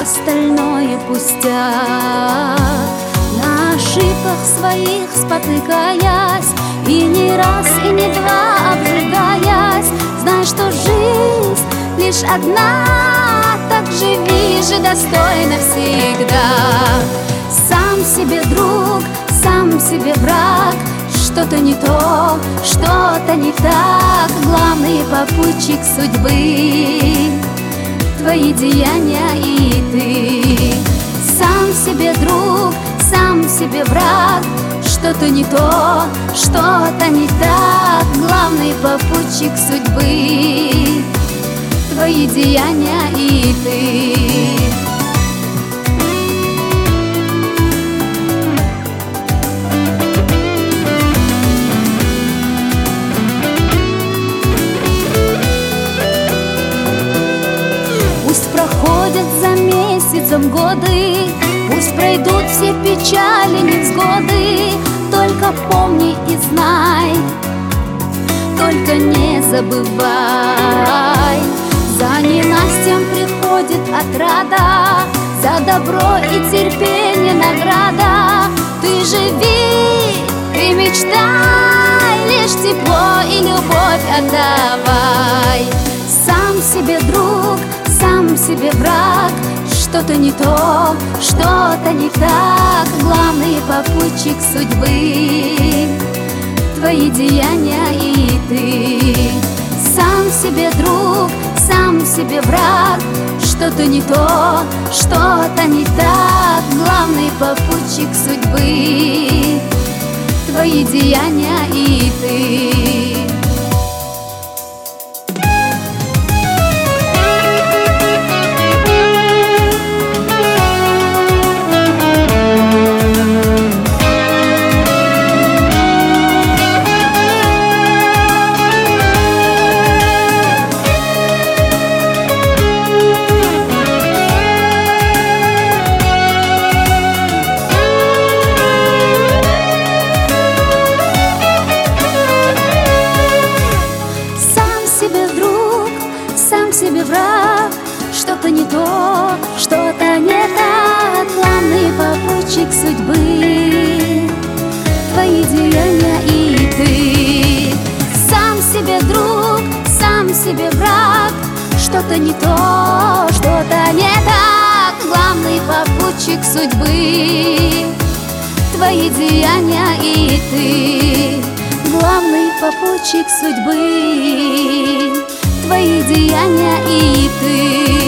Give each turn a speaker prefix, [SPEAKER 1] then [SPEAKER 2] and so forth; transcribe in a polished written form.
[SPEAKER 1] остальное пустяк. На ошибках своих спотыкаясь, и не раз, и не два обжигаясь, знай, что жизнь лишь одна, так живи же достойно всегда. Сам себе друг, сам себе враг, что-то не то, что-то не так. Главный попутчик судьбы — твои деяния и ты. Сам себе друг, сам себе враг, что-то не то, что-то не так. Главный попутчик судьбы — твои деяния и ты. Проходят за месяцем годы, пусть пройдут все печали, невзгоды. Только помни и знай, только не забывай. За ненастьем приходит отрада, за добро и терпение награда. Ты живи, ты мечтай, лишь тепло и любовь отдавай. Сам себе друг, сам себе враг, что-то не то, что-то не так. Главный попутчик судьбы — твои деяния и ты. Сам себе друг, сам себе враг, что-то не то, что-то не так. Главный попутчик судьбы — твои деяния и ты. Сам себе враг, что-то не то, что-то не так. Главный попутчик судьбы — твои деяния и ты. Сам себе друг, сам себе враг, что-то не то, что-то не так. Главный попутчик судьбы — твои деяния и ты. Главный попутчик судьбы — твои деяния и ты.